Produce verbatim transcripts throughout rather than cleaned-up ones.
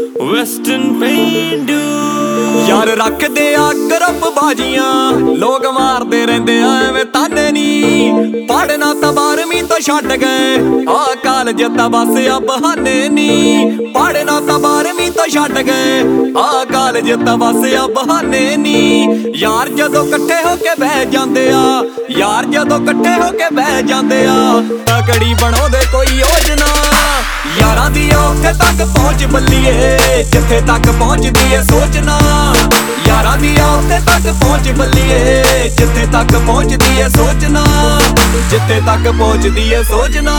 Western ਪੇਂਡੂ ਯਾਰ ਰੱਖਦੇ ਆ ਗਰੁੱਪ ਬਾਜੀਆਂ, ਲੋਕ ਮਾਰਦੇ ਰਹਿੰਦੇ ਆ ਐਵੇਂ ਤਾਨੇ ਨੀ। ਪੜਨਾ ਤਾਂ ਬਾਰਵੀਂ ਤੋਂ ਛੱਡ ਗਏ, ਆ ਕਾਲਜ ਤਾਂ ਬਸ ਆ ਬਹਾਨੇ ਨੀ। ਪੜਨਾ ਤਾਂ ਬਾਰਵੀਂ ਤੋਂ ਛੱਡ ਗਏ, ਆ ਕਾਲਜ ਤਾਂ ਬਸ ਆ ਬਹਾਨੇ ਨੀ। ਯਾਰ ਜਦੋਂ ਇਕੱਠੇ ਹੋ ਕੇ ਬਹਿ ਜਾਂਦੇ ਆ, ਯਾਰ ਜਦੋਂ ਇਕੱਠੇ ਹੋ ਕੇ ਬਹਿ ਜਾਂਦੇ ਆ, ਤਕੜੀ ਬਣਾਉਂਦੇ ਕੋਈ ਯੋਜਨਾ। ਯਾਰਾਂ ਦੀ ਉੱਥੇ ਤੱਕ ਪਹੁੰਚ ਬੱਲੀਏ, ਜਿੱਥੇ ਤੱਕ ਪਹੁੰਚਦੀ ਏ ਸੋਚਣਾ। ਯਾਰਾਂ ਦੀ ਉੱਥੇ ਤੱਕ ਪਹੁੰਚ ਬੱਲੀਏ, ਜਿੱਥੇ ਤੱਕ ਪਹੁੰਚਦੀ ਏ ਸੋਚਣਾ। ਜਿੱਥੇ ਤੱਕ ਪਹੁੰਚਦੀ ਏ ਸੋਚਣਾ।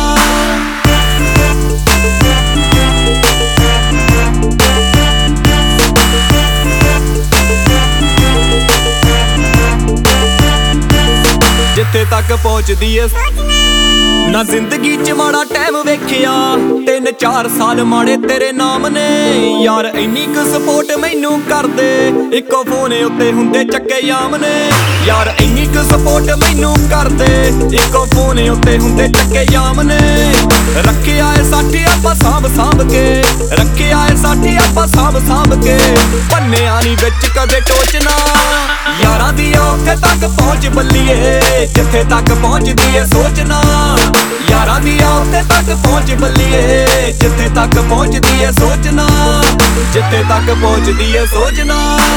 ਜਿੱਥੇ ਤੱਕ ਪਹੁੰਚਦੀ ਏ ਨਾ ਜ਼ਿੰਦਗੀ ਚ ਮਾੜਾ ਟਾਈਮ ਵੇਖਿਆ, ਤਿੰਨ ਚਾਰ ਸਾਲ ਮਾੜੇ ਤੇਰੇ ਨਾਮ ਨੇ। ਯਾਰ ਇੰਨੀ ਕੁ ਸਪੋਰਟ ਮੈਨੂੰ ਕਰਦੇ, ਇੱਕੋ ਫੋਨ ਉੱਤੇ ਹੁੰਦੇ ਚੱਕੇ ਯਾਮ ਨੇ। ਯਾਰ ਇੰਨੀ ਕੁ ਸਪੋਰਟ ਮੈਨੂੰ ਕਰਦੇ, ਇੱਕੋ ਫੋਨ ਉੱਤੇ ਹੁੰਦੇ ਚੱਕੇ ਯਾਮ ਨੇ। ਰੱਖਿਆ ਏ ਸਾਥੀ ਆਪਾਂ ਸਾਂਭ ਸਾਂਭ ਕੇ, ਰੱਖਿਆ ਏ ਸਾਥੀ ਆਪਾਂ ਸਾਂਭ ਸਾਂਭ ਕੇ। ਭੰਨਿਆ ਨੀ ਵਿੱਚ ਕਦੇ ਟੋਚਣਾ। ਯਾਰਾਂ ਦੀ ਉੱਥੇ ਤੱਕ ਪਹੁੰਚ ਬੱਲੀਏ, ਜਿੱਥੇ ਤੱਕ ਪਹੁੰਚਦੀ ਏ ਸੋਚਣਾ। ਯਾਰਾਂ ਦੀ ਉੱਥੇ ਤੱਕ ਪਹੁੰਚ ਬੱਲੀਏ, ਜਿੱਥੇ ਤੱਕ ਪਹੁੰਚਦੀ ਏ ਸੋਚਣਾ। ਜਿੱਥੇ ਤੱਕ ਪਹੁੰਚਦੀ ਏ ਸੋਚਣਾ।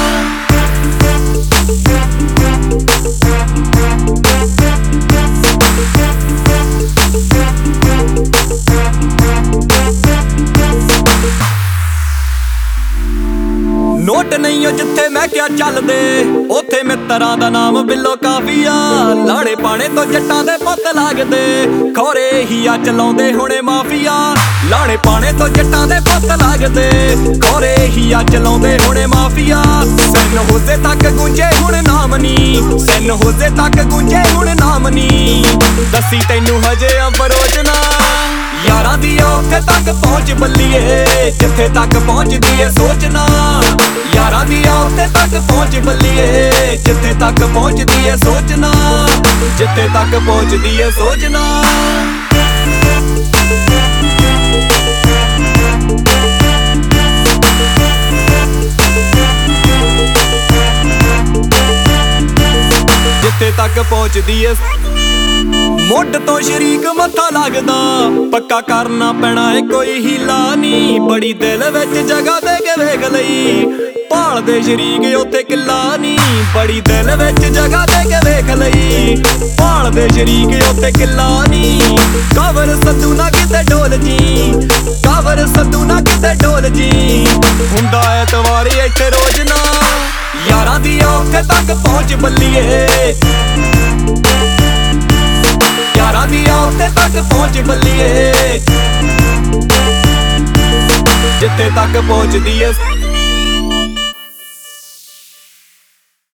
ਨੋਟ ਨਹੀਂ ਓ ਜਿੱਥੇ ਮੈਂ ਕਿਹਾ ਚੱਲਦੇ, ਉੱਥੇ ਮਿੱਤਰਾਂ ਦਾ ਨਾਮ ਬਿੱਲੋ ਕਾਫੀਆ। ਲਾੜੇ ਪਾਣੇ ਤੋਂ ਜੱਟਾਂ ਦੇ ਪੁੱਤ ਲੱਗਦੇ, ਖੋਰੇ ਹੀ ਆ ਚਲਾਉਂਦੇ ਹੁਣੇ ਮਾਫੀਆ। ਲਾੜੇ ਪਾਣੇ ਤੋਂ ਜੱਟਾਂ ਦੇ ਪੁੱਤ ਲੱਗਦੇ, ਖੋਰੇ ਹੀ ਆ ਚਲਾਉਂਦੇ ਹੁਣੇ ਮਾਫੀਆ। ਸੈਨ ਹੋਜ਼ੇ ਤੱਕ ਗੂੰਜੇ ਹੁਣ ਨਾਮ ਨੀ, ਸੈਨ ਹੋਜ਼ੇ ਤੱਕ ਗੂੰਜੇ ਹੁਣ ਨਾਮ ਨੀ। ਦੱਸੀ ਤੈਨੂੰ ਹਜੇ ਅਬਰੋਚਨਾ। ਯਾਰਾਂ ਦੀ ਉੱਥੇ ਤੱਕ ਪਹੁੰਚ ਬੱਲੀਏ, ਜਿੱਥੇ ਤੱਕ ਪਹੁੰਚਦੀ ਏ ਸੋਚਣਾ। ਯਾਰਾਂ ਦੀ ਉੱਥੇ ਤੱਕ ਪਹੁੰਚ ਬੱਲੀਏ, ਜਿੱਥੇ ਤੱਕ ਪਹੁੰਚਦੀ ਏ ਸੋਚਣਾ। ਜਿੱਥੇ ਤੱਕ ਪਹੁੰਚਦੀ ਏ ਸੋਚਣਾ। ਜਿੱਥੇ ਤੱਕ ਪਹੁੰਚਦੀ ਏ। ਮੁੱਢ ਤੋਂ ਸ਼ਰੀਕ ਮੱਥਾ ਲੱਗਦਾ, ਪੱਕਾ ਕਰਨਾ ਪੈਣਾ ਏ ਕੋਈ ਹੀਲਾ ਨੀ। ਬੜੀ ਦਿਲ ਵਿੱਚ ਜਗ੍ਹਾ ਦੇ ਕੇ ਵੇਖ ਲਈ, ਭਾਲਦੇ ਸ਼ਰੀਕ ਉੱਥੇ ਕਿੱਲਾ ਨੀ। ਬੜੀ ਦਿਲ ਵਿੱਚ ਜਗ੍ਹਾ ਦੇ ਕੇ ਵੇਖ ਲਈ, ਭਾਲਦੇ ਸ਼ਰੀਕ ਉੱਥੇ ਕਿੱਲਾ ਨੀ। ਕਵਰ ਸੱਦੂ ਨਾ ਕਿਤੇ ਡੋਲ ਜੀ, ਕਵਰ ਸੱਦੂ ਨਾ ਕਿਤੇ ਡੋਲ ਜੀ। ਹੁੰਦਾ ਐਤਵਾਰ ਇੱਥੇ ਰੋਜ਼ ਨਾ। ਯਾਰਾਂ ਦੀ ਉੱਥੇ ਤੱਕ ਪਹੁੰਚ ਬੱਲੀਏ, ਯਾਰਾਂ ਦੀ ਉੱਥੇ ਤੱਕ ਪਹੁੰਚ ਬੱਲੀਏ, ਜਿੱਥੇ ਤੱਕ ਪਹੁੰਚਦੀ ਏ।